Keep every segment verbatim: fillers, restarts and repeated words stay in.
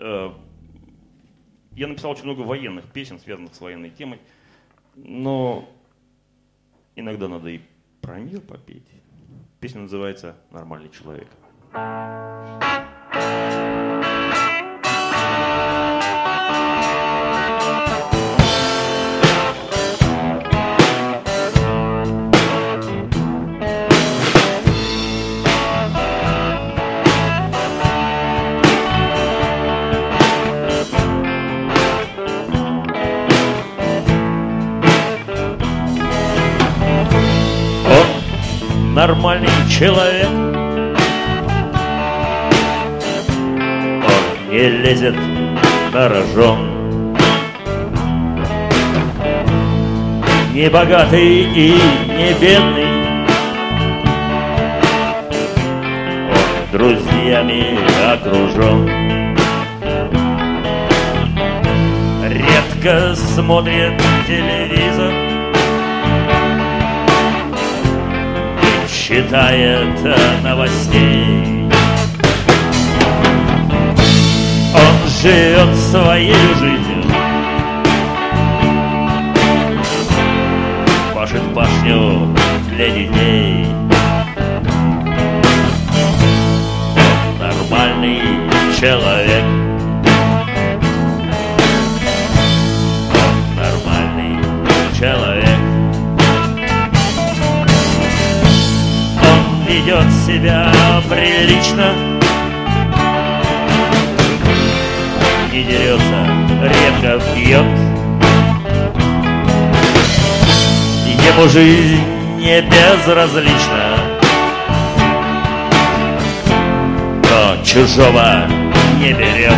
Я написал очень много военных песен, связанных с военной темой, но иногда надо и про мир попеть. Песня называется «Нормальный человек». Нормальный человек, он не лезет на рожон, не богатый и не бедный, он друзьями окружен, редко смотрит телевизор, читает новостей. Он живет своей жизнью, пашет пашню для детей. Он нормальный человек, он нормальный человек. Ведет себя прилично, не дерется, редко пьет. Ему жизнь не безразлична, но чужого не берет.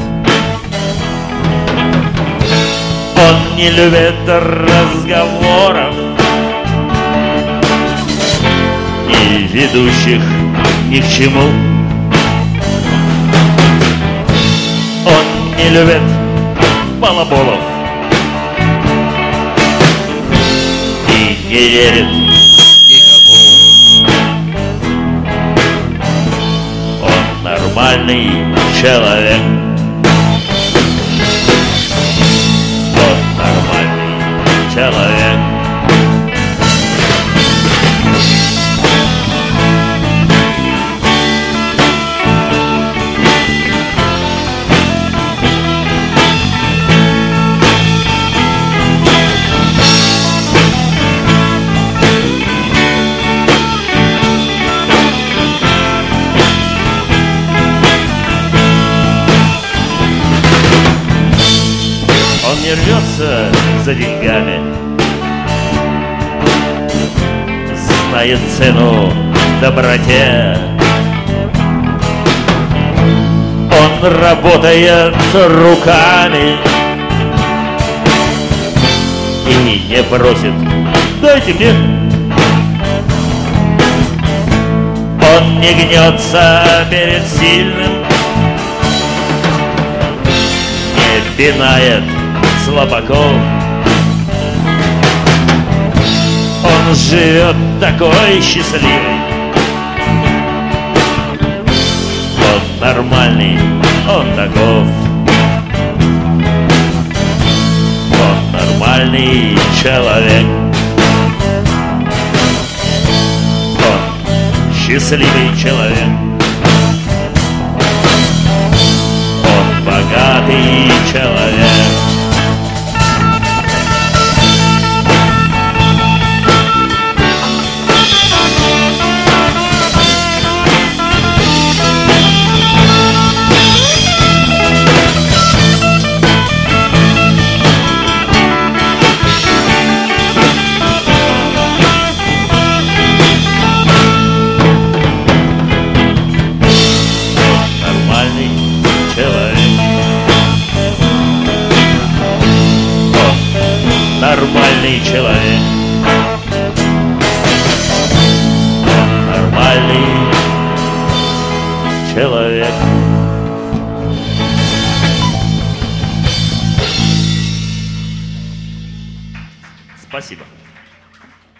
Он не любит разговоров и ведущих ни к чему. Он не любит балаболов и не верит никому. Он нормальный человек, он нормальный человек. Не рвется за деньгами, знает цену доброте. Он работает руками и не просит «дайте мне». Он не гнется перед сильным, не пинает слабаков. Он живет такой счастливый, он нормальный, он таков. Он нормальный человек, он счастливый человек, он богатый человек. Нормальный человек, нормальный человек. Спасибо.